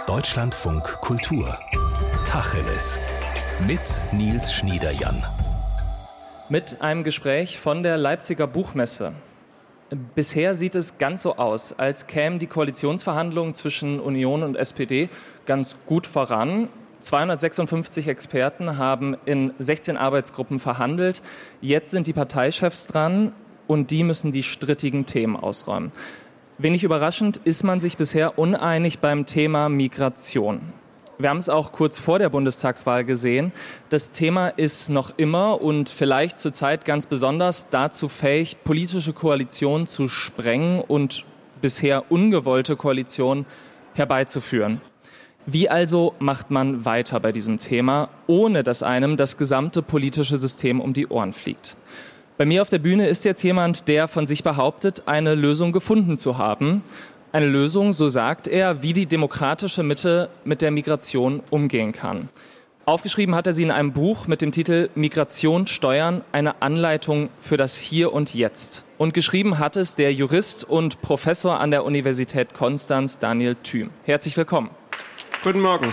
Deutschlandfunk Kultur. Tacheles. Mit Nils Schniederjan. Mit einem Gespräch von der Leipziger Buchmesse. Bisher sieht es ganz so aus, als kämen die Koalitionsverhandlungen zwischen Union und SPD ganz gut voran. 256 Experten haben in 16 Arbeitsgruppen verhandelt. Jetzt sind die Parteichefs dran und die müssen die strittigen Themen ausräumen. Wenig überraschend ist man sich bisher uneinig beim Thema Migration. Wir haben es auch kurz vor der Bundestagswahl gesehen. Das Thema ist noch immer und vielleicht zurzeit ganz besonders dazu fähig, politische Koalitionen zu sprengen und bisher ungewollte Koalitionen herbeizuführen. Wie also macht man weiter bei diesem Thema, ohne dass einem das gesamte politische System um die Ohren fliegt? Bei mir auf der Bühne ist jetzt jemand, der von sich behauptet, eine Lösung gefunden zu haben. Eine Lösung, so sagt er, wie die demokratische Mitte mit der Migration umgehen kann. Aufgeschrieben hat er sie in einem Buch mit dem Titel Migration steuern, eine Anleitung für das Hier und Jetzt. Und geschrieben hat es der Jurist und Professor an der Universität Konstanz, Daniel Thüm. Herzlich willkommen. Guten Morgen.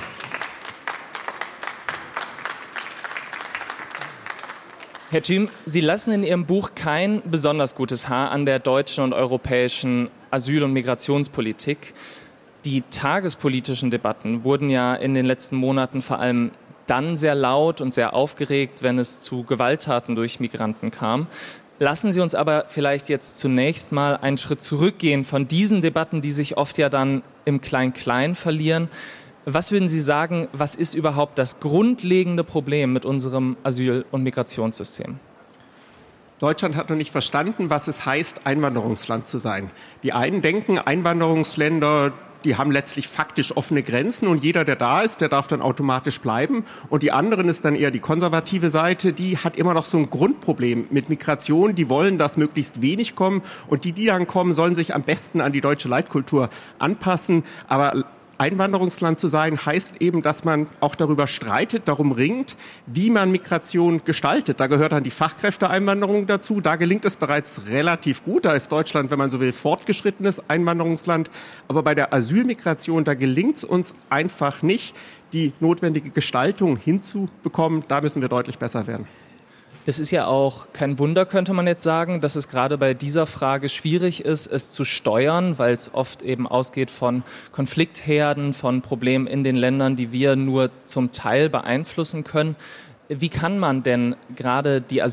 Herr Thüm, Sie lassen in Ihrem Buch kein besonders gutes Haar an der deutschen und europäischen Asyl- und Migrationspolitik. Die tagespolitischen Debatten wurden ja in den letzten Monaten vor allem dann sehr laut und sehr aufgeregt, wenn es zu Gewalttaten durch Migranten kam. Lassen Sie uns aber vielleicht jetzt zunächst mal einen Schritt zurückgehen von diesen Debatten, die sich oft ja dann im Klein-Klein verlieren. Was würden Sie sagen, was ist überhaupt das grundlegende Problem mit unserem Asyl- und Migrationssystem? Deutschland hat noch nicht verstanden, was es heißt, Einwanderungsland zu sein. Die einen denken, Einwanderungsländer, die haben letztlich faktisch offene Grenzen und jeder, der da ist, der darf dann automatisch bleiben. Und die anderen ist dann eher die konservative Seite, die hat immer noch so ein Grundproblem mit Migration. Die wollen, dass möglichst wenig kommen und die dann kommen, sollen sich am besten an die deutsche Leitkultur anpassen. Aber Einwanderungsland zu sein, heißt eben, dass man auch darüber streitet, darum ringt, wie man Migration gestaltet. Da gehört dann die Fachkräfteeinwanderung dazu. Da gelingt es bereits relativ gut. Da ist Deutschland, wenn man so will, fortgeschrittenes Einwanderungsland. Aber bei der Asylmigration, da gelingt es uns einfach nicht, die notwendige Gestaltung hinzubekommen. Da müssen wir deutlich besser werden. Das ist ja auch kein Wunder, könnte man jetzt sagen, dass es gerade bei dieser Frage schwierig ist, es zu steuern, weil es oft eben ausgeht von Konfliktherden, von Problemen in den Ländern, die wir nur zum Teil beeinflussen können. Wie kann man denn gerade die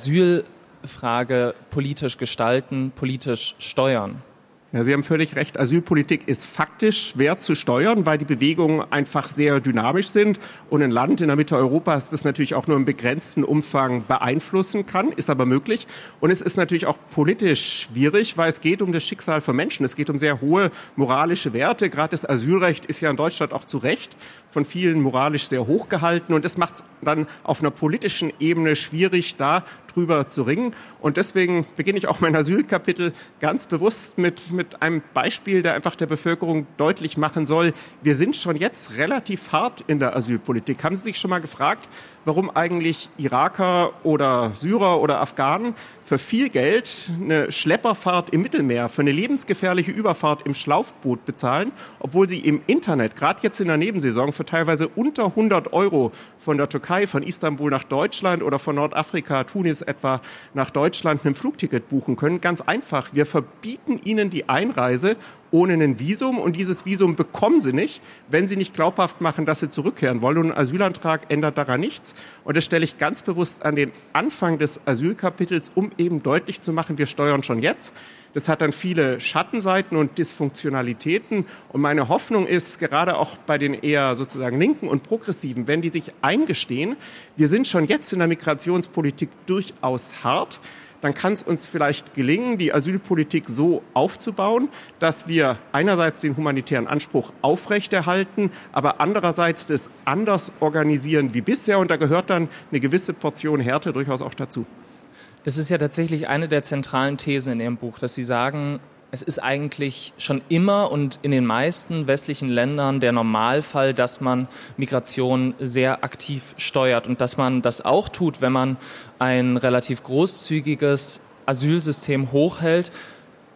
Asylfrage politisch gestalten, politisch steuern? Ja, Sie haben völlig recht. Asylpolitik ist faktisch schwer zu steuern, weil die Bewegungen einfach sehr dynamisch sind und ein Land in der Mitte Europas das natürlich auch nur im begrenzten Umfang beeinflussen kann, ist aber möglich. Und es ist natürlich auch politisch schwierig, weil es geht um das Schicksal von Menschen. Es geht um sehr hohe moralische Werte. Gerade das Asylrecht ist ja in Deutschland auch zu Recht von vielen moralisch sehr hoch gehalten. Und das macht es dann auf einer politischen Ebene schwierig, da drüber zu ringen. Und deswegen beginne ich auch mein Asylkapitel ganz bewusst mit einem Beispiel, der einfach der Bevölkerung deutlich machen soll, wir sind schon jetzt relativ hart in der Asylpolitik. Haben Sie sich schon mal gefragt, warum eigentlich Iraker oder Syrer oder Afghanen für viel Geld eine Schlepperfahrt im Mittelmeer, für eine lebensgefährliche Überfahrt im Schlauchboot bezahlen, obwohl sie im Internet, gerade jetzt in der Nebensaison, für teilweise unter 100 € von der Türkei, von Istanbul nach Deutschland oder von Nordafrika, Tunis etwa, nach Deutschland ein Flugticket buchen können? Ganz einfach, wir verbieten ihnen die Einreise ohne ein Visum und dieses Visum bekommen sie nicht, wenn sie nicht glaubhaft machen, dass sie zurückkehren wollen. Und ein Asylantrag ändert daran nichts. Und das stelle ich ganz bewusst an den Anfang des Asylkapitels, um eben deutlich zu machen, wir steuern schon jetzt. Das hat dann viele Schattenseiten und Dysfunktionalitäten. Und meine Hoffnung ist, gerade auch bei den eher sozusagen Linken und Progressiven, wenn die sich eingestehen, wir sind schon jetzt in der Migrationspolitik durchaus hart, dann kann es uns vielleicht gelingen, die Asylpolitik so aufzubauen, dass wir einerseits den humanitären Anspruch aufrechterhalten, aber andererseits das anders organisieren wie bisher. Und da gehört dann eine gewisse Portion Härte durchaus auch dazu. Das ist ja tatsächlich eine der zentralen Thesen in Ihrem Buch, dass Sie sagen, es ist eigentlich schon immer und in den meisten westlichen Ländern der Normalfall, dass man Migration sehr aktiv steuert und dass man das auch tut, wenn man ein relativ großzügiges Asylsystem hochhält.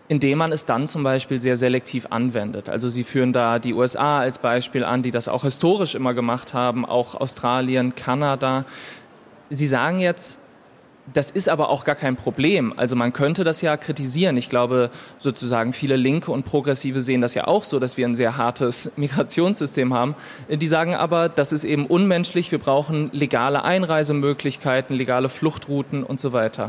indem man es dann zum Beispiel sehr selektiv anwendet. Also Sie führen da die USA als Beispiel an, die das auch historisch immer gemacht haben, auch Australien, Kanada. Sie sagen jetzt, das ist aber auch gar kein Problem. Also man könnte das ja kritisieren. Ich glaube, sozusagen viele Linke und Progressive sehen das ja auch so, dass wir ein sehr hartes Migrationssystem haben. Die sagen aber, das ist eben unmenschlich. Wir brauchen legale Einreisemöglichkeiten, legale Fluchtrouten und so weiter.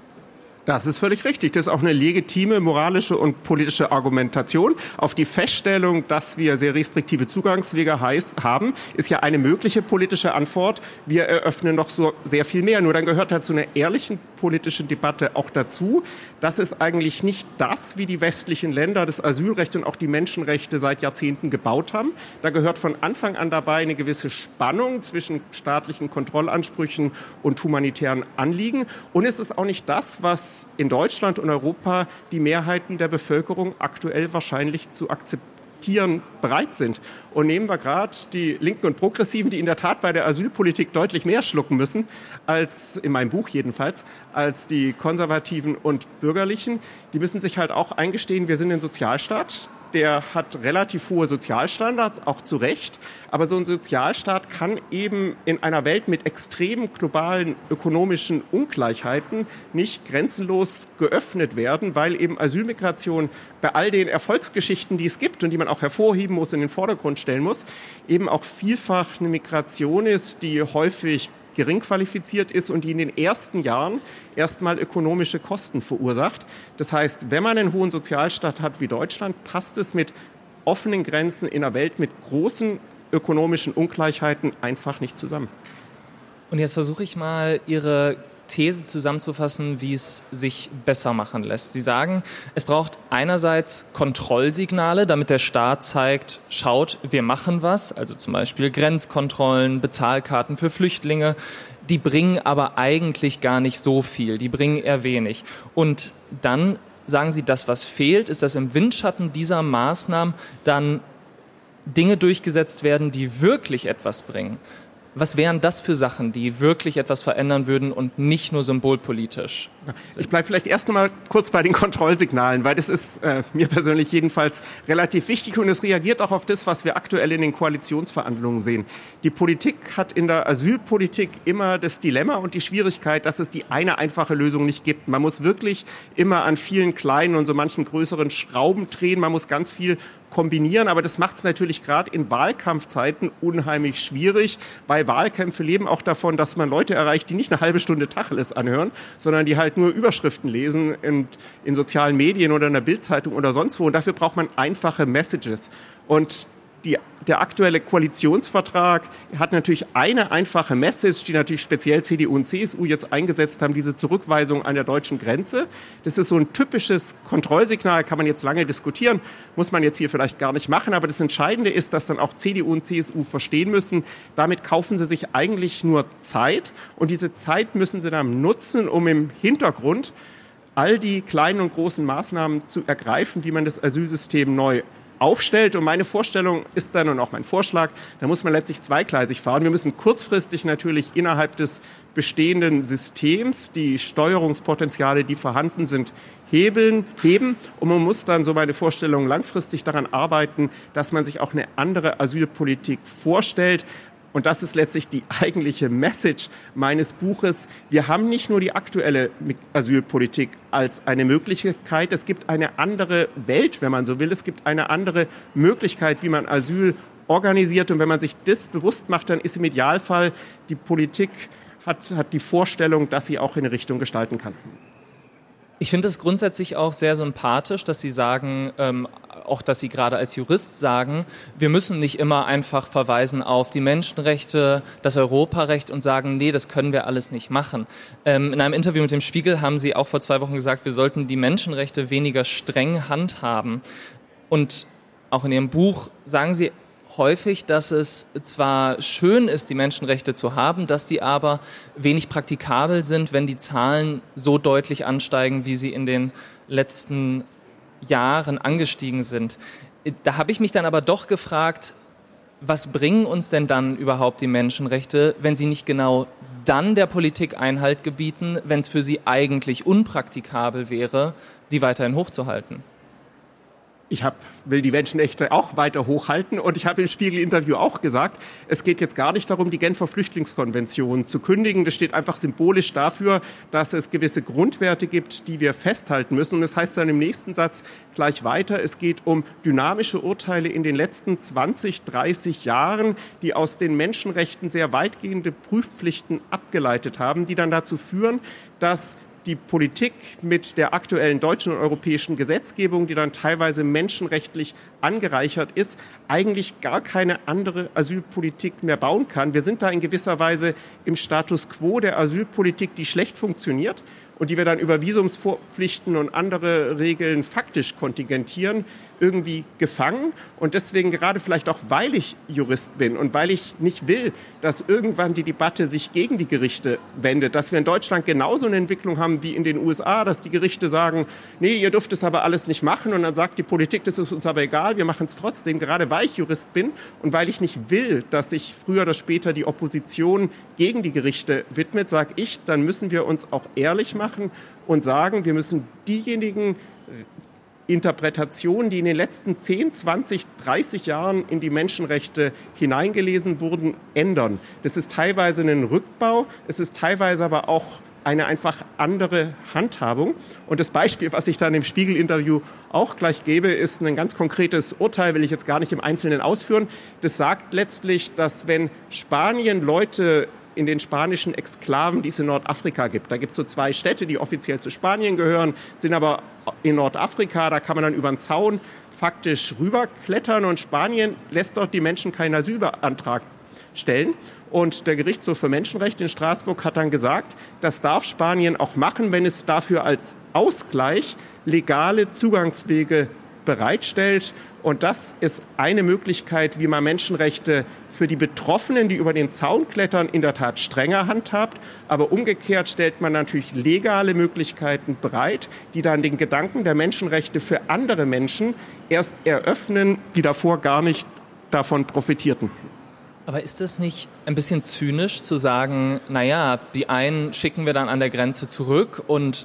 Das ist völlig richtig. Das ist auch eine legitime moralische und politische Argumentation. Auf die Feststellung, dass wir sehr restriktive Zugangswege haben, ist ja eine mögliche politische Antwort. Wir eröffnen noch so sehr viel mehr. Nur dann gehört halt zu einer ehrlichen politischen Debatte auch dazu, dass es eigentlich nicht das, wie die westlichen Länder das Asylrecht und auch die Menschenrechte seit Jahrzehnten gebaut haben. Da gehört von Anfang an dabei eine gewisse Spannung zwischen staatlichen Kontrollansprüchen und humanitären Anliegen. Und es ist auch nicht das, was in Deutschland und Europa die Mehrheiten der Bevölkerung aktuell wahrscheinlich zu akzeptieren bereit sind. Und nehmen wir gerade die Linken und Progressiven, die in der Tat bei der Asylpolitik deutlich mehr schlucken müssen, als in meinem Buch jedenfalls, als die Konservativen und Bürgerlichen. Die müssen sich halt auch eingestehen, wir sind ein Sozialstaat. Der hat relativ hohe Sozialstandards, auch zu Recht. Aber so ein Sozialstaat kann eben in einer Welt mit extremen globalen ökonomischen Ungleichheiten nicht grenzenlos geöffnet werden, weil eben Asylmigration bei all den Erfolgsgeschichten, die es gibt und die man auch hervorheben muss, in den Vordergrund stellen muss, eben auch vielfach eine Migration ist, die häufig gering qualifiziert ist und die in den ersten Jahren erstmal ökonomische Kosten verursacht. Das heißt, wenn man einen hohen Sozialstaat hat wie Deutschland, passt es mit offenen Grenzen in einer Welt mit großen ökonomischen Ungleichheiten einfach nicht zusammen. Und jetzt versuche ich mal, Ihre These zusammenzufassen, wie es sich besser machen lässt. Sie sagen, es braucht einerseits Kontrollsignale, damit der Staat zeigt, schaut, wir machen was, also zum Beispiel Grenzkontrollen, Bezahlkarten für Flüchtlinge, die bringen aber eigentlich gar nicht so viel, die bringen eher wenig. Und dann sagen Sie, das, was fehlt, ist, dass im Windschatten dieser Maßnahmen dann Dinge durchgesetzt werden, die wirklich etwas bringen. Was wären das für Sachen, die wirklich etwas verändern würden und nicht nur symbolpolitisch? Ich bleibe vielleicht erst noch mal kurz bei den Kontrollsignalen, weil das ist mir persönlich jedenfalls relativ wichtig und es reagiert auch auf das, was wir aktuell in den Koalitionsverhandlungen sehen. Die Politik hat in der Asylpolitik immer das Dilemma und die Schwierigkeit, dass es die eine einfache Lösung nicht gibt. Man muss wirklich immer an vielen kleinen und so manchen größeren Schrauben drehen. Man muss ganz viel kombinieren, aber das macht es natürlich gerade in Wahlkampfzeiten unheimlich schwierig, weil Wahlkämpfe leben auch davon, dass man Leute erreicht, die nicht eine halbe Stunde Tacheles anhören, sondern die halt nur Überschriften lesen in sozialen Medien oder in der Bildzeitung oder sonst wo. Und dafür braucht man einfache Messages. Und der aktuelle Koalitionsvertrag hat natürlich eine einfache Message, die natürlich speziell CDU und CSU jetzt eingesetzt haben, diese Zurückweisung an der deutschen Grenze. Das ist so ein typisches Kontrollsignal, kann man jetzt lange diskutieren, muss man jetzt hier vielleicht gar nicht machen, aber das Entscheidende ist, dass dann auch CDU und CSU verstehen müssen, damit kaufen sie sich eigentlich nur Zeit und diese Zeit müssen sie dann nutzen, um im Hintergrund all die kleinen und großen Maßnahmen zu ergreifen, wie man das Asylsystem neu aufstellt. Und meine Vorstellung ist dann und auch mein Vorschlag, da muss man letztlich zweigleisig fahren. Wir müssen kurzfristig natürlich innerhalb des bestehenden Systems die Steuerungspotenziale, die vorhanden sind, heben. Und man muss dann, so meine Vorstellung, langfristig daran arbeiten, dass man sich auch eine andere Asylpolitik vorstellt. Und das ist letztlich die eigentliche Message meines Buches. Wir haben nicht nur die aktuelle Asylpolitik als eine Möglichkeit. Es gibt eine andere Welt, wenn man so will. Es gibt eine andere Möglichkeit, wie man Asyl organisiert. Und wenn man sich das bewusst macht, dann ist im Idealfall die Politik hat die Vorstellung, dass sie auch in eine Richtung gestalten kann. Ich finde es grundsätzlich auch sehr sympathisch, dass Sie sagen, auch dass Sie gerade als Jurist sagen, wir müssen nicht immer einfach verweisen auf die Menschenrechte, das Europarecht und sagen, nee, das können wir alles nicht machen. In einem Interview mit dem Spiegel haben Sie auch vor 2 Wochen gesagt, wir sollten die Menschenrechte weniger streng handhaben. Und auch in Ihrem Buch sagen Sie häufig, dass es zwar schön ist, die Menschenrechte zu haben, dass die aber wenig praktikabel sind, wenn die Zahlen so deutlich ansteigen, wie sie in den letzten Jahren angestiegen sind. Da habe ich mich dann aber doch gefragt, was bringen uns denn dann überhaupt die Menschenrechte, wenn sie nicht genau dann der Politik Einhalt gebieten, wenn es für sie eigentlich unpraktikabel wäre, die weiterhin hochzuhalten? will die Menschenrechte auch weiter hochhalten und ich habe im Spiegel-Interview auch gesagt, es geht jetzt gar nicht darum, die Genfer Flüchtlingskonvention zu kündigen. Das steht einfach symbolisch dafür, dass es gewisse Grundwerte gibt, die wir festhalten müssen. Und das heißt dann im nächsten Satz gleich weiter, es geht um dynamische Urteile in den letzten 20, 30 Jahren, die aus den Menschenrechten sehr weitgehende Prüfpflichten abgeleitet haben, die dann dazu führen, dass die Politik mit der aktuellen deutschen und europäischen Gesetzgebung, die dann teilweise menschenrechtlich angereichert ist, eigentlich gar keine andere Asylpolitik mehr bauen kann. Wir sind da in gewisser Weise im Status quo der Asylpolitik, die schlecht funktioniert und die wir dann über Visumspflichten und andere Regeln faktisch kontingentieren, irgendwie gefangen. Und deswegen gerade vielleicht auch, weil ich Jurist bin und weil ich nicht will, dass irgendwann die Debatte sich gegen die Gerichte wendet, dass wir in Deutschland genauso eine Entwicklung haben wie in den USA, dass die Gerichte sagen, nee, ihr dürft es aber alles nicht machen. Und dann sagt die Politik, das ist uns aber egal, wir machen es trotzdem. Gerade weil ich Jurist bin und weil ich nicht will, dass sich früher oder später die Opposition gegen die Gerichte widmet, sage ich, dann müssen wir uns auch ehrlich machen und sagen, wir müssen diejenigen Interpretationen, die in den letzten 10, 20, 30 Jahren in die Menschenrechte hineingelesen wurden, ändern. Das ist teilweise ein Rückbau, es ist teilweise aber auch eine einfach andere Handhabung. Und das Beispiel, was ich dann im Spiegel-Interview auch gleich gebe, ist ein ganz konkretes Urteil, will ich jetzt gar nicht im Einzelnen ausführen. Das sagt letztlich, dass wenn Spanien Leute in den spanischen Exklaven, die es in Nordafrika gibt. Da gibt es so 2 Städte, die offiziell zu Spanien gehören, sind aber in Nordafrika. Da kann man dann über den Zaun faktisch rüberklettern und Spanien lässt dort die Menschen keinen Asylantrag stellen. Und der Gerichtshof für Menschenrechte in Straßburg hat dann gesagt, das darf Spanien auch machen, wenn es dafür als Ausgleich legale Zugangswege bereitstellt. Und das ist eine Möglichkeit, wie man Menschenrechte für die Betroffenen, die über den Zaun klettern, in der Tat strenger handhabt. Aber umgekehrt stellt man natürlich legale Möglichkeiten bereit, die dann den Gedanken der Menschenrechte für andere Menschen erst eröffnen, die davor gar nicht davon profitierten. Aber ist das nicht ein bisschen zynisch zu sagen, naja, die einen schicken wir dann an der Grenze zurück und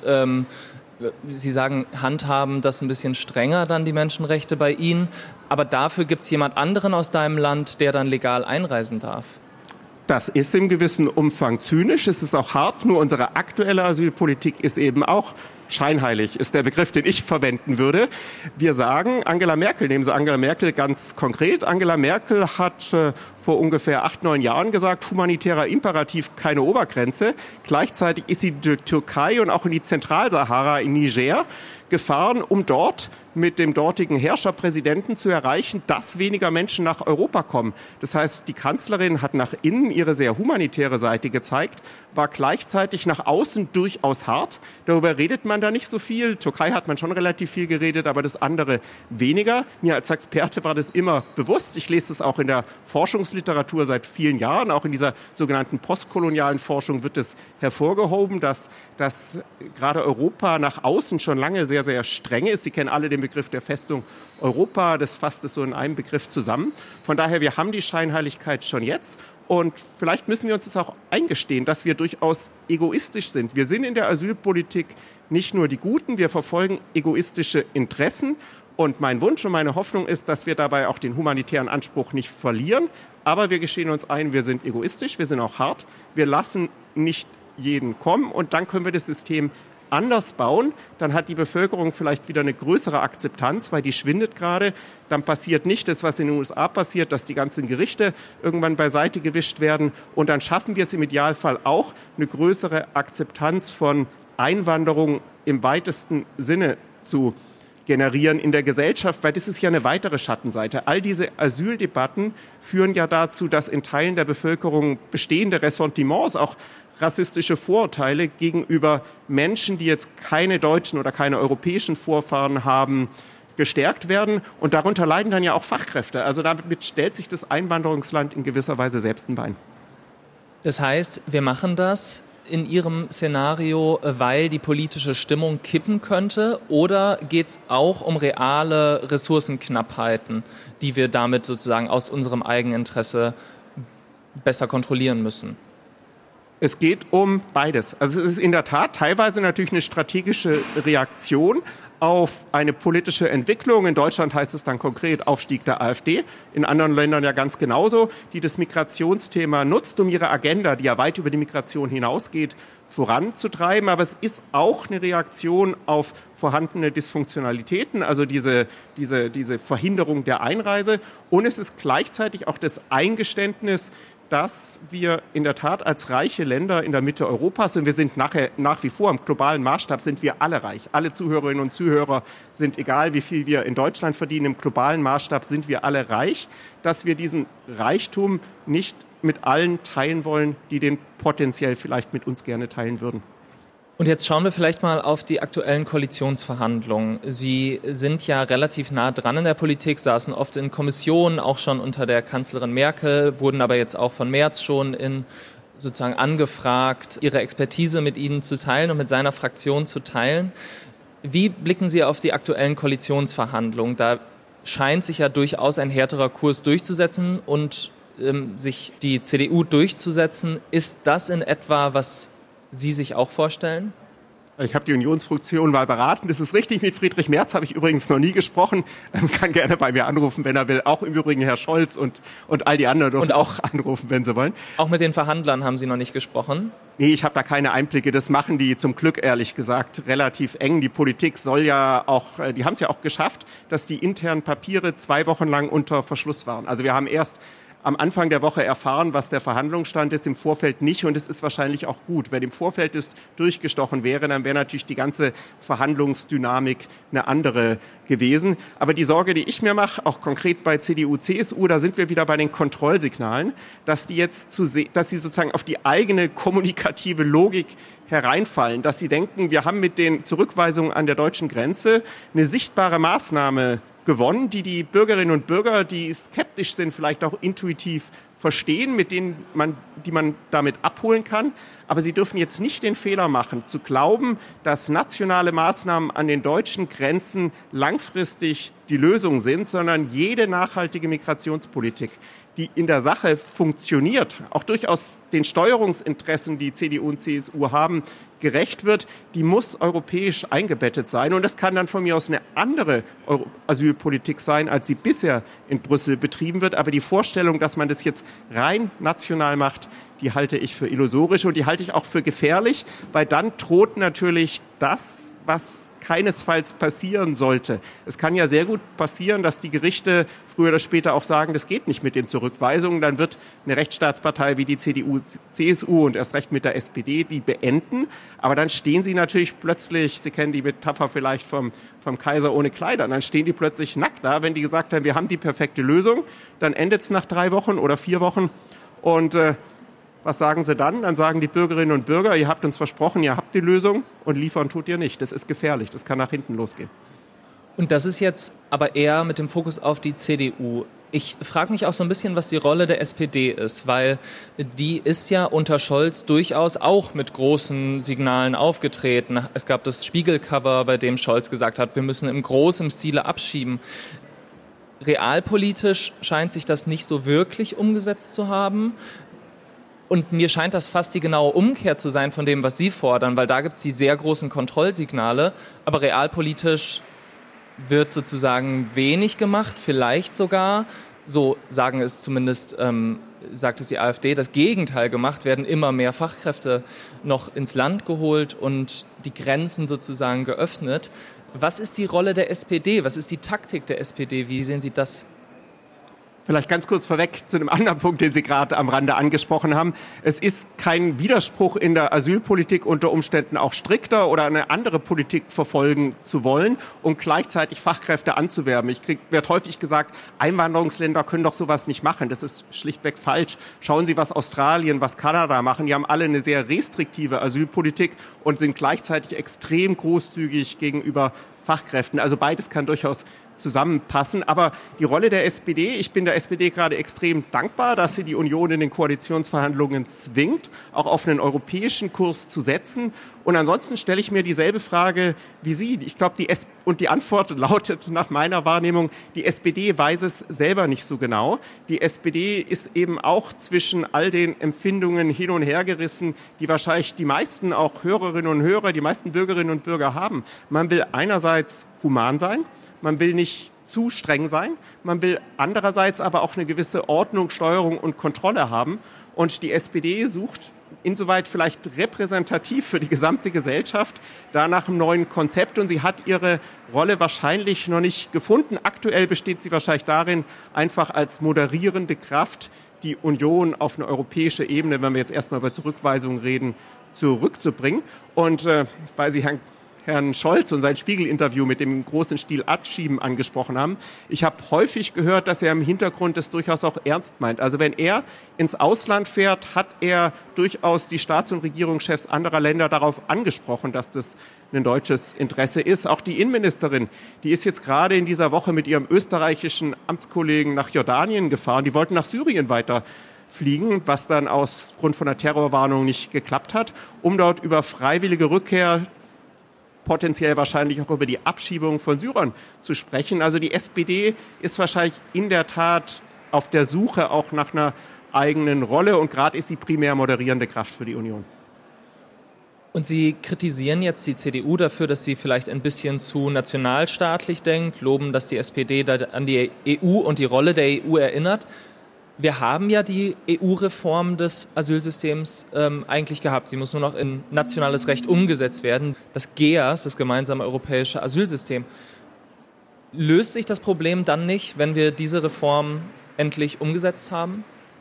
Sie sagen, handhaben das ein bisschen strenger dann die Menschenrechte bei Ihnen, aber dafür gibt es jemand anderen aus deinem Land, der dann legal einreisen darf? Das ist im gewissen Umfang zynisch, es ist auch hart, nur unsere aktuelle Asylpolitik ist eben auch scheinheilig, ist der Begriff, den ich verwenden würde. Wir sagen, Angela Merkel, nehmen Sie Angela Merkel ganz konkret. Angela Merkel hat vor ungefähr 8, 9 Jahren gesagt, humanitärer Imperativ, keine Obergrenze. Gleichzeitig ist sie in die Türkei und auch in die Zentralsahara, in Niger, gefahren, um dort mit dem dortigen Herrscherpräsidenten zu erreichen, dass weniger Menschen nach Europa kommen. Das heißt, die Kanzlerin hat nach innen ihre sehr humanitäre Seite gezeigt, war gleichzeitig nach außen durchaus hart. Darüber redet man da nicht so viel. Türkei hat man schon relativ viel geredet, aber das andere weniger. Mir als Experte war das immer bewusst. Ich lese das auch in der Forschungsliteratur seit vielen Jahren. Auch in dieser sogenannten postkolonialen Forschung wird es hervorgehoben, dass gerade Europa nach außen schon lange sehr, sehr streng ist. Sie kennen alle den Begriff der Festung Europa. Das fasst es so in einem Begriff zusammen. Von daher, wir haben die Scheinheiligkeit schon jetzt. Und vielleicht müssen wir uns das auch eingestehen, dass wir durchaus egoistisch sind. Wir sind in der Asylpolitik nicht nur die Guten, wir verfolgen egoistische Interessen. Und mein Wunsch und meine Hoffnung ist, dass wir dabei auch den humanitären Anspruch nicht verlieren. Aber wir gestehen uns ein, wir sind egoistisch, wir sind auch hart. Wir lassen nicht jeden kommen und dann können wir das System anders bauen, dann hat die Bevölkerung vielleicht wieder eine größere Akzeptanz, weil die schwindet gerade. Dann passiert nicht das, was in den USA passiert, dass die ganzen Gerichte irgendwann beiseite gewischt werden. Und dann schaffen wir es im Idealfall auch, eine größere Akzeptanz von Einwanderung im weitesten Sinne zu generieren in der Gesellschaft, weil das ist ja eine weitere Schattenseite. All diese Asyldebatten führen ja dazu, dass in Teilen der Bevölkerung bestehende Ressentiments, auch rassistische Vorurteile gegenüber Menschen, die jetzt keine deutschen oder keine europäischen Vorfahren haben, gestärkt werden. Und darunter leiden dann ja auch Fachkräfte. Also damit stellt sich das Einwanderungsland in gewisser Weise selbst ein Bein. Das heißt, wir machen das in Ihrem Szenario, weil die politische Stimmung kippen könnte? Oder geht es auch um reale Ressourcenknappheiten, die wir damit sozusagen aus unserem Eigeninteresse besser kontrollieren müssen? Es geht um beides. Also es ist in der Tat teilweise natürlich eine strategische Reaktion, auf eine politische Entwicklung. In Deutschland heißt es dann konkret Aufstieg der AfD, in anderen Ländern ja ganz genauso, die das Migrationsthema nutzt, um ihre Agenda, die ja weit über die Migration hinausgeht, voranzutreiben. Aber es ist auch eine Reaktion auf vorhandene Dysfunktionalitäten, also diese Verhinderung der Einreise. Und es ist gleichzeitig auch das Eingeständnis, dass wir in der Tat als reiche Länder in der Mitte Europas, und wir sind nach wie vor im globalen Maßstab, sind wir alle reich. Alle Zuhörerinnen und Zuhörer sind, egal wie viel wir in Deutschland verdienen, im globalen Maßstab sind wir alle reich, dass wir diesen Reichtum nicht mit allen teilen wollen, die den potenziell vielleicht mit uns gerne teilen würden. Und jetzt schauen wir vielleicht mal auf die aktuellen Koalitionsverhandlungen. Sie sind ja relativ nah dran in der Politik, saßen oft in Kommissionen, auch schon unter der Kanzlerin Merkel, wurden aber jetzt auch von Merz schon sozusagen angefragt, ihre Expertise mit Ihnen zu teilen und mit seiner Fraktion zu teilen. Wie blicken Sie auf die aktuellen Koalitionsverhandlungen? Da scheint sich ja durchaus ein härterer Kurs durchzusetzen und sich die CDU durchzusetzen. Ist das in etwa, was Sie sich auch vorstellen? Ich habe die Unionsfraktion mal beraten. Das ist richtig, mit Friedrich Merz habe ich übrigens noch nie gesprochen. Kann gerne bei mir anrufen, wenn er will. Auch im Übrigen Herr Scholz und all die anderen dürfen auch anrufen, wenn sie wollen. Auch mit den Verhandlern haben Sie noch nicht gesprochen? Nee, ich habe da keine Einblicke. Das machen die zum Glück, ehrlich gesagt, relativ eng. Die Politik soll ja auch, die haben es ja auch geschafft, dass die internen Papiere 2 Wochen lang unter Verschluss waren. Also wir haben erst am Anfang der Woche erfahren, was der Verhandlungsstand ist, im Vorfeld nicht. Und es ist wahrscheinlich auch gut. Wenn im Vorfeld es durchgestochen wäre, dann wäre natürlich die ganze Verhandlungsdynamik eine andere gewesen. Aber die Sorge, die ich mir mache, auch konkret bei CDU, CSU, da sind wir wieder bei den Kontrollsignalen, dass sie sozusagen auf die eigene kommunikative Logik hereinfallen, dass sie denken, wir haben mit den Zurückweisungen an der deutschen Grenze eine sichtbare Maßnahme gewonnen, die Bürgerinnen und Bürger, die skeptisch sind, vielleicht auch intuitiv verstehen, die man damit abholen kann. Aber sie dürfen jetzt nicht den Fehler machen, zu glauben, dass nationale Maßnahmen an den deutschen Grenzen langfristig die Lösung sind, sondern jede nachhaltige Migrationspolitik, die in der Sache funktioniert, auch durchaus den Steuerungsinteressen, die CDU und CSU haben, gerecht wird, die muss europäisch eingebettet sein. Und das kann dann von mir aus eine andere Asylpolitik sein, als sie bisher in Brüssel betrieben wird. Aber die Vorstellung, dass man das jetzt rein national macht, die halte ich für illusorisch und die halte ich auch für gefährlich, weil dann droht natürlich das, was keinesfalls passieren sollte. Es kann ja sehr gut passieren, dass die Gerichte früher oder später auch sagen, das geht nicht mit den Zurückweisungen. Dann wird eine Rechtsstaatspartei wie die CDU, CSU und erst recht mit der SPD die beenden. Aber dann stehen sie natürlich plötzlich, Sie kennen die Metapher vielleicht vom Kaiser ohne Kleider, dann stehen die plötzlich nackt da, wenn die gesagt haben, wir haben die perfekte Lösung. Dann endet es nach 3 Wochen oder 4 Wochen und was sagen sie dann? Dann sagen die Bürgerinnen und Bürger, ihr habt uns versprochen, ihr habt die Lösung und liefern tut ihr nicht. Das ist gefährlich, das kann nach hinten losgehen. Und das ist jetzt aber eher mit dem Fokus auf die CDU. Ich frage mich auch so ein bisschen, was die Rolle der SPD ist, weil die ist ja unter Scholz durchaus auch mit großen Signalen aufgetreten. Es gab das Spiegelcover, bei dem Scholz gesagt hat, wir müssen im großen Stile abschieben. Realpolitisch scheint sich das nicht so wirklich umgesetzt zu haben. Und mir scheint das fast die genaue Umkehr zu sein von dem, was Sie fordern, weil da gibt es die sehr großen Kontrollsignale, aber realpolitisch wird sozusagen wenig gemacht, vielleicht sogar, so sagen es zumindest, sagt es die AfD, das Gegenteil gemacht, werden immer mehr Fachkräfte noch ins Land geholt und die Grenzen sozusagen geöffnet. Was ist die Rolle der SPD? Was ist die Taktik der SPD? Wie sehen Sie das? Vielleicht ganz kurz vorweg zu einem anderen Punkt, den Sie gerade am Rande angesprochen haben. Es ist kein Widerspruch in der Asylpolitik, unter Umständen auch strikter oder eine andere Politik verfolgen zu wollen und gleichzeitig Fachkräfte anzuwerben. Wird häufig gesagt, Einwanderungsländer können doch sowas nicht machen. Das ist schlichtweg falsch. Schauen Sie, was Australien, was Kanada machen. Die haben alle eine sehr restriktive Asylpolitik und sind gleichzeitig extrem großzügig gegenüber Fachkräften. Also beides kann durchaus zusammenpassen. Aber die Rolle der SPD, ich bin der SPD gerade extrem dankbar, dass sie die Union in den Koalitionsverhandlungen zwingt, auch auf einen europäischen Kurs zu setzen. Und ansonsten stelle ich mir dieselbe Frage wie Sie. Ich glaube, die Antwort lautet nach meiner Wahrnehmung, die SPD weiß es selber nicht so genau. Die SPD ist eben auch zwischen all den Empfindungen hin und her gerissen, die wahrscheinlich die meisten auch Hörerinnen und Hörer, die meisten Bürgerinnen und Bürger haben. Man will einerseits human sein, man will nicht zu streng sein, man will andererseits aber auch eine gewisse Ordnung, Steuerung und Kontrolle haben. Und die SPD sucht insoweit vielleicht repräsentativ für die gesamte Gesellschaft da nach einem neuen Konzept. Und sie hat ihre Rolle wahrscheinlich noch nicht gefunden. Aktuell besteht sie wahrscheinlich darin, einfach als moderierende Kraft die Union auf eine europäische Ebene, wenn wir jetzt erstmal über Zurückweisungen reden, zurückzubringen. Und weil Sie Herrn Scholz und sein Spiegel-Interview mit dem großen Stil Abschieben angesprochen haben. Ich habe häufig gehört, dass er im Hintergrund das durchaus auch ernst meint. Also wenn er ins Ausland fährt, hat er durchaus die Staats- und Regierungschefs anderer Länder darauf angesprochen, dass das ein deutsches Interesse ist. Auch die Innenministerin, die ist jetzt gerade in dieser Woche mit ihrem österreichischen Amtskollegen nach Jordanien gefahren. Die wollten nach Syrien weiter fliegen, was dann aus Grund von einer Terrorwarnung nicht geklappt hat, um dort über freiwillige Rückkehr potenziell wahrscheinlich auch über die Abschiebung von Syrern zu sprechen. Also die SPD ist wahrscheinlich in der Tat auf der Suche auch nach einer eigenen Rolle und gerade ist sie primär moderierende Kraft für die Union. Und Sie kritisieren jetzt die CDU dafür, dass sie vielleicht ein bisschen zu nationalstaatlich denkt, loben, dass die SPD da an die EU und die Rolle der EU erinnert. Wir haben ja die EU-Reform des Asylsystems eigentlich gehabt. Sie muss nur noch in nationales Recht umgesetzt werden. Das GEAS, das gemeinsame europäische Asylsystem. Löst sich das Problem dann nicht, wenn wir diese Reform endlich umgesetzt haben?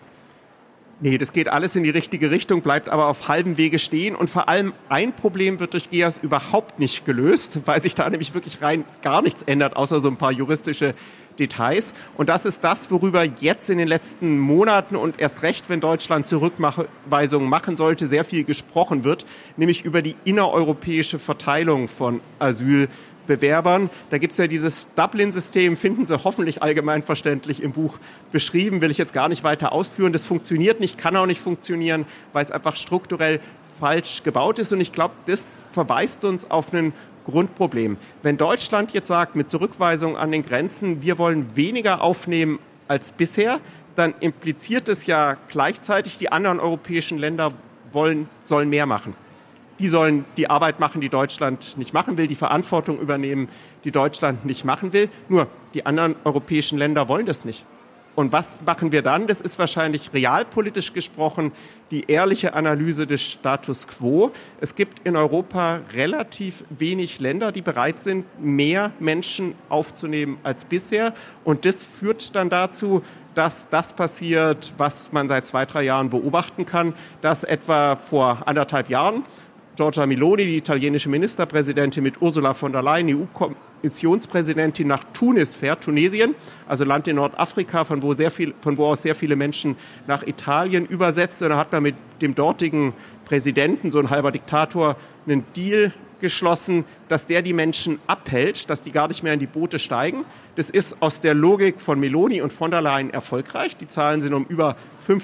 Nee, das geht alles in die richtige Richtung, bleibt aber auf halbem Wege stehen. Und vor allem ein Problem wird durch GEAS überhaupt nicht gelöst, weil sich da nämlich wirklich rein gar nichts ändert, außer so ein paar juristische Details. Und das ist das, worüber jetzt in den letzten Monaten und erst recht, wenn Deutschland Zurückweisungen machen sollte, sehr viel gesprochen wird, nämlich über die innereuropäische Verteilung von Asylbewerbern. Da gibt es ja dieses Dublin-System, finden Sie hoffentlich allgemeinverständlich im Buch beschrieben, will ich jetzt gar nicht weiter ausführen. Das funktioniert nicht, kann auch nicht funktionieren, weil es einfach strukturell falsch gebaut ist. Und ich glaube, das verweist uns auf einen Grundproblem. Wenn Deutschland jetzt sagt, mit Zurückweisung an den Grenzen, wir wollen weniger aufnehmen als bisher, dann impliziert es ja gleichzeitig, die anderen europäischen Länder sollen mehr machen. Die sollen die Arbeit machen, die Deutschland nicht machen will, die Verantwortung übernehmen, die Deutschland nicht machen will. Nur die anderen europäischen Länder wollen das nicht. Und was machen wir dann? Das ist wahrscheinlich realpolitisch gesprochen die ehrliche Analyse des Status quo. Es gibt in Europa relativ wenig Länder, die bereit sind, mehr Menschen aufzunehmen als bisher. Und das führt dann dazu, dass das passiert, was man seit 2-3 Jahren beobachten kann, dass etwa vor 1,5 Jahren Giorgia Meloni, die italienische Ministerpräsidentin, mit Ursula von der Leyen, EU-Kommissionspräsidentin, nach Tunis fährt, Tunesien, also Land in Nordafrika, von wo aus sehr viele Menschen nach Italien übersetzt. Und da hat man mit dem dortigen Präsidenten, so ein halber Diktator, einen Deal geschlossen, dass der die Menschen abhält, dass die gar nicht mehr in die Boote steigen. Das ist aus der Logik von Meloni und von der Leyen erfolgreich. Die Zahlen sind um über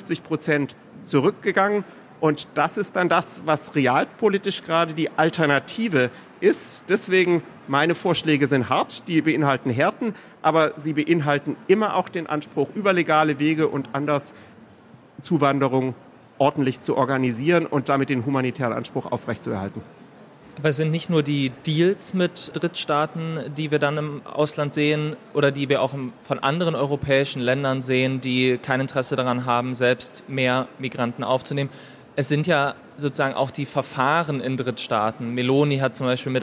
50% zurückgegangen. Und das ist dann das, was realpolitisch gerade die Alternative ist. Deswegen, meine Vorschläge sind hart, die beinhalten Härten, aber sie beinhalten immer auch den Anspruch, über legale Wege und anders Zuwanderung ordentlich zu organisieren und damit den humanitären Anspruch aufrechtzuerhalten. Aber es sind nicht nur die Deals mit Drittstaaten, die wir dann im Ausland sehen oder die wir auch von anderen europäischen Ländern sehen, die kein Interesse daran haben, selbst mehr Migranten aufzunehmen. Es sind ja sozusagen auch die Verfahren in Drittstaaten. Meloni hat zum Beispiel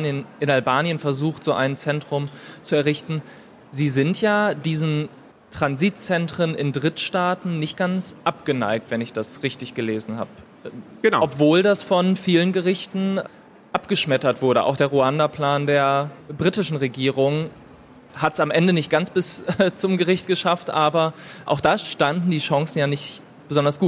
in Albanien versucht, so ein Zentrum zu errichten. Sie sind ja diesen Transitzentren in Drittstaaten nicht ganz abgeneigt, wenn ich das richtig gelesen habe. Genau. Obwohl das von vielen Gerichten abgeschmettert wurde. Auch der Ruanda-Plan der britischen Regierung hat es am Ende nicht ganz bis zum Gericht geschafft, aber auch da standen die Chancen ja nicht besonders gut.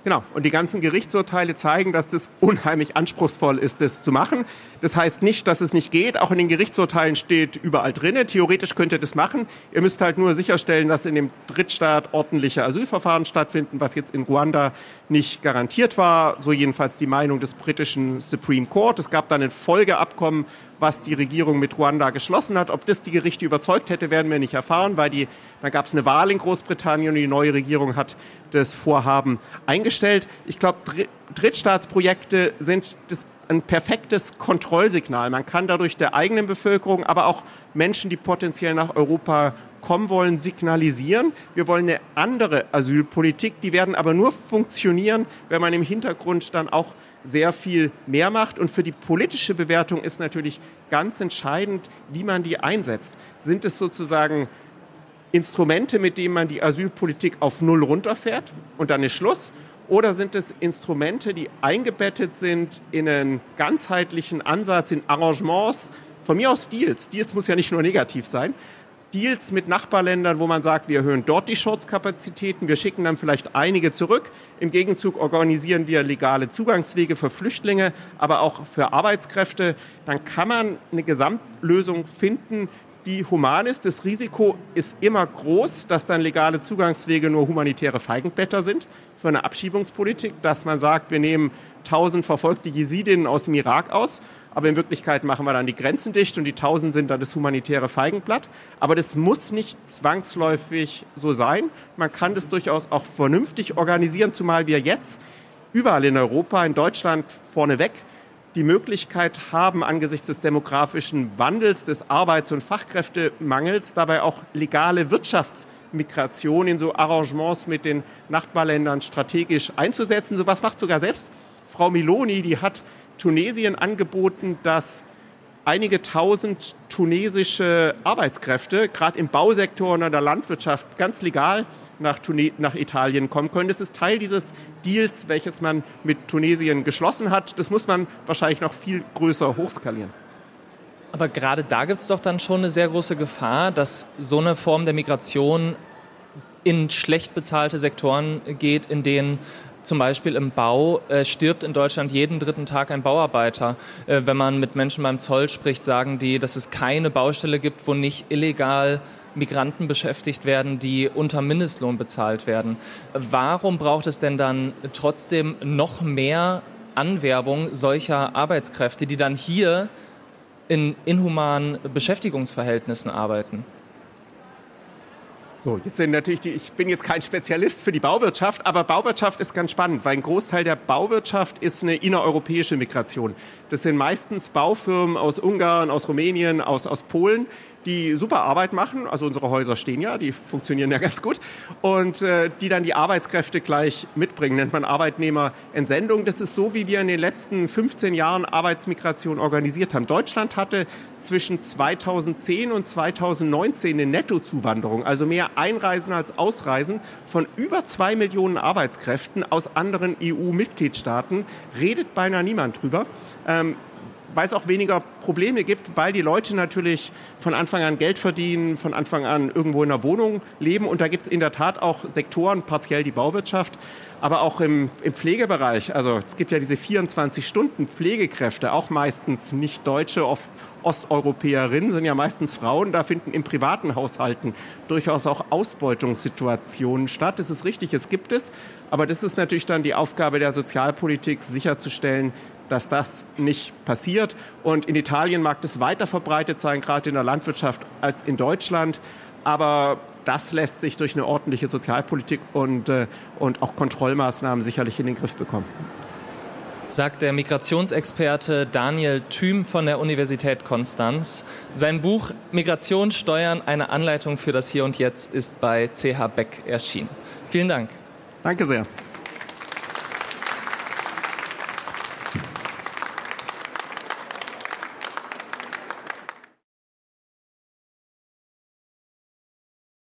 Genau, und die ganzen Gerichtsurteile zeigen, dass es unheimlich anspruchsvoll ist, das zu machen. Das heißt nicht, dass es nicht geht. Auch in den Gerichtsurteilen steht überall drin. Theoretisch könnt ihr das machen. Ihr müsst halt nur sicherstellen, dass in dem Drittstaat ordentliche Asylverfahren stattfinden, was jetzt in Ruanda nicht garantiert war. So jedenfalls die Meinung des britischen Supreme Court. Es gab dann ein Folgeabkommen, was die Regierung mit Ruanda geschlossen hat. Ob das die Gerichte überzeugt hätte, werden wir nicht erfahren, weil dann gab es eine Wahl in Großbritannien und die neue Regierung hat das Vorhaben eingestellt. Ich glaube, Drittstaatsprojekte sind ein perfektes Kontrollsignal. Man kann dadurch der eigenen Bevölkerung, aber auch Menschen, die potenziell nach Europa kommen wollen, signalisieren. Wir wollen eine andere Asylpolitik. Die werden aber nur funktionieren, wenn man im Hintergrund dann auch sehr viel mehr macht. Und für die politische Bewertung ist natürlich ganz entscheidend, wie man die einsetzt. Sind es sozusagen Instrumente, mit denen man die Asylpolitik auf Null runterfährt und dann ist Schluss? Oder sind es Instrumente, die eingebettet sind in einen ganzheitlichen Ansatz, in Arrangements, von mir aus Deals. Deals muss ja nicht nur negativ sein. Deals mit Nachbarländern, wo man sagt, wir erhöhen dort die Schutzkapazitäten, wir schicken dann vielleicht einige zurück. Im Gegenzug organisieren wir legale Zugangswege für Flüchtlinge, aber auch für Arbeitskräfte. Dann kann man eine Gesamtlösung finden, die human ist. Das Risiko ist immer groß, dass dann legale Zugangswege nur humanitäre Feigenblätter sind für eine Abschiebungspolitik, dass man sagt, wir nehmen 1000 verfolgte Jesidinnen aus dem Irak aus, aber in Wirklichkeit machen wir dann die Grenzen dicht und die 1000 sind dann das humanitäre Feigenblatt. Aber das muss nicht zwangsläufig so sein. Man kann das durchaus auch vernünftig organisieren, zumal wir jetzt überall in Europa, in Deutschland vorneweg, die Möglichkeit haben, angesichts des demografischen Wandels, des Arbeits- und Fachkräftemangels, dabei auch legale Wirtschaftsmigration in so Arrangements mit den Nachbarländern strategisch einzusetzen. So was macht sogar selbst Frau Meloni, die hat Tunesien angeboten, dass einige tausend tunesische Arbeitskräfte, gerade im Bausektor und in der Landwirtschaft, ganz legal nach Italien kommen können. Das ist Teil dieses Deals, welches man mit Tunesien geschlossen hat. Das muss man wahrscheinlich noch viel größer hochskalieren. Aber gerade da gibt es doch dann schon eine sehr große Gefahr, dass so eine Form der Migration in schlecht bezahlte Sektoren geht, in denen zum Beispiel im Bau stirbt in Deutschland jeden dritten Tag ein Bauarbeiter. Wenn man mit Menschen beim Zoll spricht, sagen die, dass es keine Baustelle gibt, wo nicht illegal Migranten beschäftigt werden, die unter Mindestlohn bezahlt werden. Warum braucht es denn dann trotzdem noch mehr Anwerbung solcher Arbeitskräfte, die dann hier in inhumanen Beschäftigungsverhältnissen arbeiten? So, jetzt sind natürlich ich bin jetzt kein Spezialist für die Bauwirtschaft, aber Bauwirtschaft ist ganz spannend, weil ein Großteil der Bauwirtschaft ist eine innereuropäische Migration. Das sind meistens Baufirmen aus Ungarn, aus Rumänien, aus Polen, die super Arbeit machen. Also unsere Häuser stehen ja, die funktionieren ja ganz gut. Und die dann die Arbeitskräfte gleich mitbringen, nennt man Arbeitnehmerentsendung. Das ist so, wie wir in den letzten 15 Jahren Arbeitsmigration organisiert haben. Deutschland hatte zwischen 2010 und 2019 eine Nettozuwanderung, also mehr Einreisen als Ausreisen von über 2 Millionen Arbeitskräften aus anderen EU-Mitgliedstaaten. Redet beinahe niemand drüber. Weil es auch weniger Probleme gibt, weil die Leute natürlich von Anfang an Geld verdienen, von Anfang an irgendwo in einer Wohnung leben. Und da gibt es in der Tat auch Sektoren, partiell die Bauwirtschaft, aber auch im Pflegebereich. Also es gibt ja diese 24-Stunden-Pflegekräfte, auch meistens nicht Deutsche, Osteuropäerinnen, sind ja meistens Frauen. Da finden in privaten Haushalten durchaus auch Ausbeutungssituationen statt. Das ist richtig, es gibt es. Aber das ist natürlich dann die Aufgabe der Sozialpolitik, sicherzustellen, dass das nicht passiert. Und in Italien mag das weiter verbreitet sein, gerade in der Landwirtschaft, als in Deutschland. Aber das lässt sich durch eine ordentliche Sozialpolitik und auch Kontrollmaßnahmen sicherlich in den Griff bekommen. Sagt der Migrationsexperte Daniel Thüm von der Universität Konstanz. Sein Buch Migration, Steuern, eine Anleitung für das Hier und Jetzt ist bei CH Beck erschienen. Vielen Dank. Danke sehr.